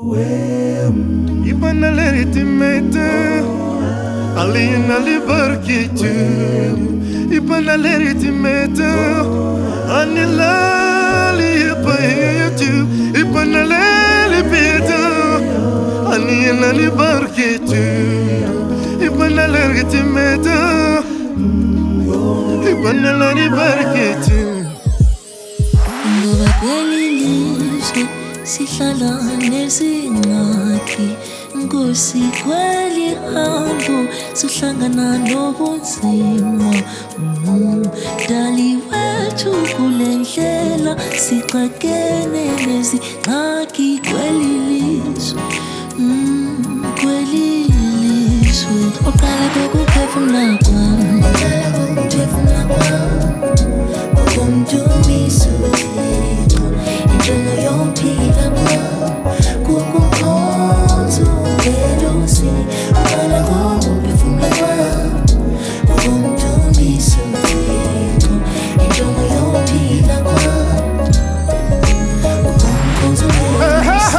Ibana legitimate Alina liberkitu Ibana legitimate Anila lipayetu Ibana legitimate Anila liberkitu Ibana legitimate Ibana liberkitu Ngoba kweli lizwe sihlala nezingxaki Nkosi kweli hambo sihlangana nobunzima Dali wethu kule ndlela sixakene nezingxaki kweli lizwe Kweli lizwe Oqala kokuphefumula kwami Ukumdumisa uThixo injongo yokuphila kwami kukumkhonza ubelusi Oqala kokuphefumula kwami ukumdumisa uThixo injongo yokuphila kwami kukumkhonza ubelusi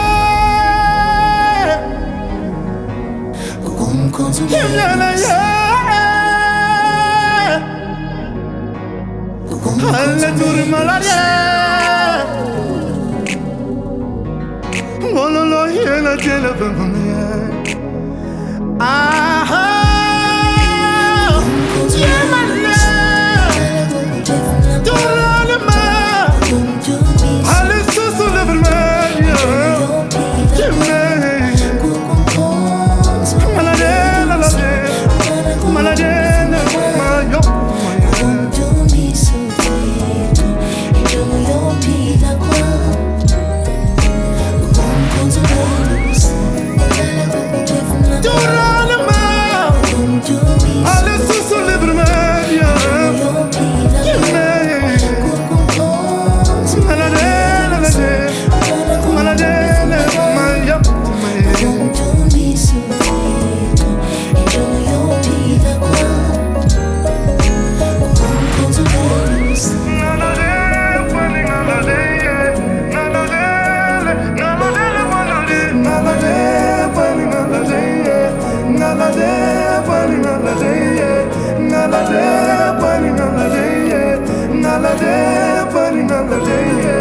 kukumkhonza ubelusi Alla turmalaria Wololo yena tela bamaya Aha Yemana Turalema Alla susu levelmania Yemana Maladena Maladena Mayo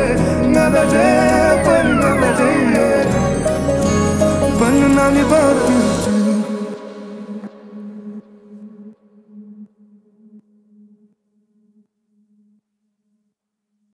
Nalade,